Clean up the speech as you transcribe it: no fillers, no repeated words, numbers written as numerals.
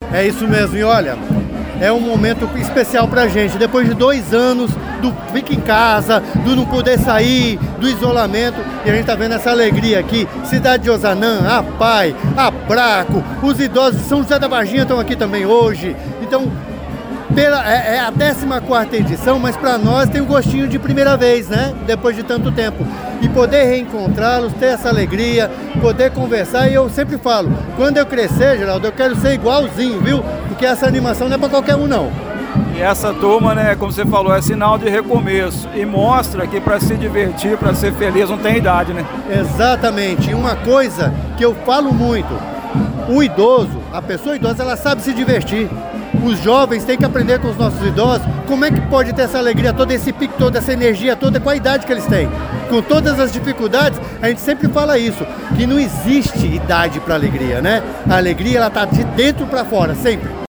É isso mesmo, e olha, é um momento especial pra gente. Depois de 2 anos do fica em casa, do não poder sair, do isolamento, e a gente tá vendo essa alegria aqui. Cidade de Ozanam, a Pai, a Braco, os idosos de São José da Varginha estão aqui também hoje. Então, é a 14ª edição, mas para nós tem um gostinho de primeira vez, né? Depois de tanto tempo. E poder reencontrá-los, ter essa alegria, poder conversar. E eu sempre falo, quando eu crescer, Geraldo, eu quero ser igualzinho, viu? Porque essa animação não é para qualquer um, não. E essa turma, né, como você falou, é sinal de recomeço. E mostra que para se divertir, para ser feliz, não tem idade, né? Exatamente. E uma coisa que eu falo muito, o idoso, a pessoa idosa, ela sabe se divertir. Os jovens têm que aprender com os nossos idosos como é que pode ter essa alegria toda, esse pique, toda essa energia toda, com a idade que eles têm. Com todas as dificuldades, a gente sempre fala isso, que não existe idade para alegria, né? A alegria, ela tá de dentro para fora, sempre.